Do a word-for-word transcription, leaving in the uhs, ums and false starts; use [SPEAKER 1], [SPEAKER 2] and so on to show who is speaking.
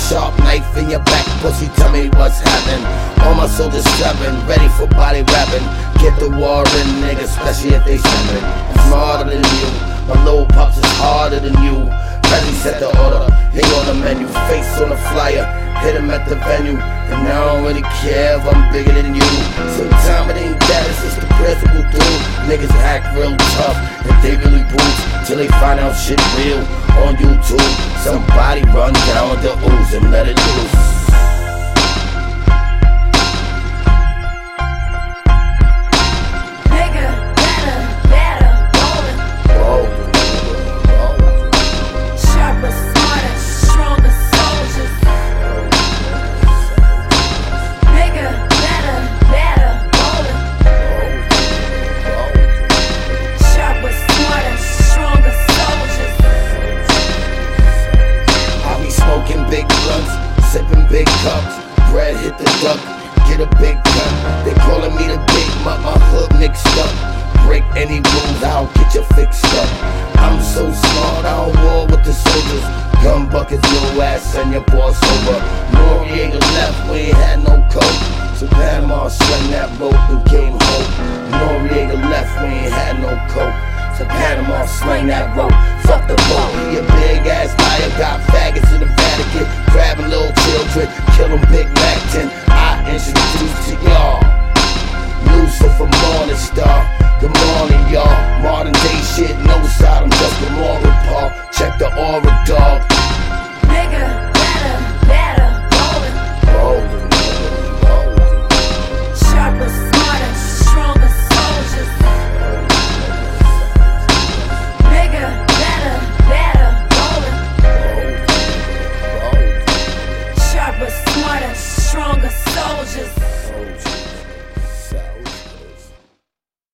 [SPEAKER 1] sharp knife in your back, pussy, tell me what's happening. All my soldiers strapping, ready for body rapping. Get the war in, nigga, especially if they steppin'. I'm smarter than you, my low pops is harder than you. Ready, set the order, he on the menu, face on the flyer, hit him at the venue. And I don't really care if I'm bigger than you. Sometimes it ain't that, it's just the principle through. Niggas act real tough, and they really boots till they find out shit real on YouTube. Somebody run down with the ooze and let it loose. Big blunts, sipping big cups, bread hit the duck, get a big gun. They calling me the big mutt, my hood mixed up. Break any rules, I don't get you fixed up. I'm so smart, I don't war with the soldiers. Gun buckets, little ass, and your boss over. Noriega left, we ain't had no coke. So Panama slang that rope and came home. Noriega left, we ain't had no coke. So Panama slang that rope, fuck the boat. He a big ass liar, got faggots in the Vatican, grabbing little children.